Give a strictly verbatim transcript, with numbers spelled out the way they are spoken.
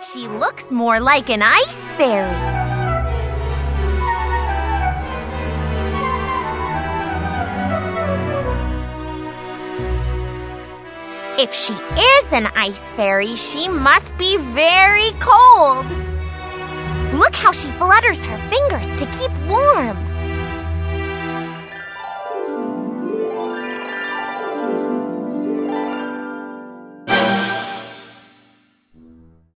She looks more like an ice fairy. If she is an ice fairy, she must be very cold. Look how she flutters her fingers to keep warm.